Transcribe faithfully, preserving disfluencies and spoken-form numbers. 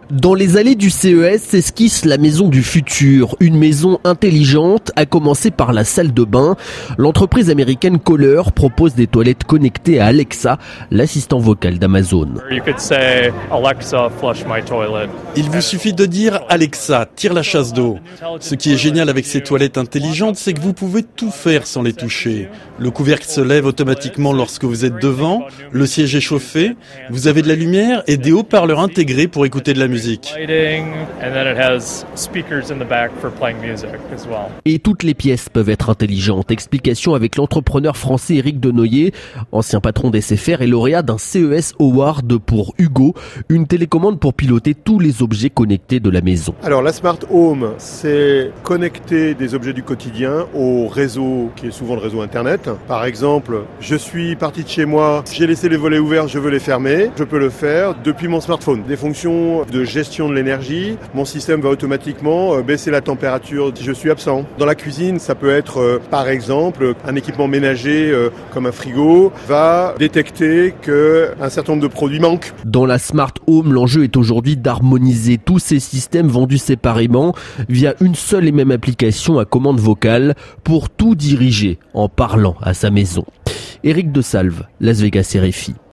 Dans les allées du C E S s'esquisse la maison du futur, une maison intelligente, à commencer par la salle de bain. L'entreprise américaine Kohler propose des toilettes connectées à Alexa, l'assistant vocal d'Amazon. Il vous suffit de dire « Alexa, tire la chasse d'eau ». Ce qui est génial avec ces toilettes intelligentes, c'est que vous pouvez tout faire sans les toucher. Le couvercle se lève automatiquement lorsque vous êtes devant, le siège est chauffé, vous avez de la lumière et des haut-parleurs intégrés pour écouter de la musique. Et toutes les pièces peuvent être intelligentes. Explication avec l'entrepreneur français Éric Denoyer, ancien patron d'S F R et lauréat d'un C E S Award pour Hugo, une télécommande pour piloter tous les objets connectés de la maison. Alors la Smart Home, c'est connecter des objets du quotidien au réseau qui est souvent le réseau Internet. Par exemple, je suis parti de chez moi, j'ai laissé les volets ouverts, je veux les fermer. Je peux le faire depuis mon smartphone. Des fonctions de gestion de l'énergie, mon système va automatiquement baisser la température si je suis absent. Dans la cuisine, ça peut être euh, par exemple un équipement ménager euh, comme un frigo va détecter qu'un certain nombre de produits manquent. Dans la Smart Home, l'enjeu est aujourd'hui d'harmoniser tous ces systèmes vendus séparément via une seule et même application à commande vocale pour tout diriger en parlant à sa maison. Éric de Salve, Las Vegas R F I.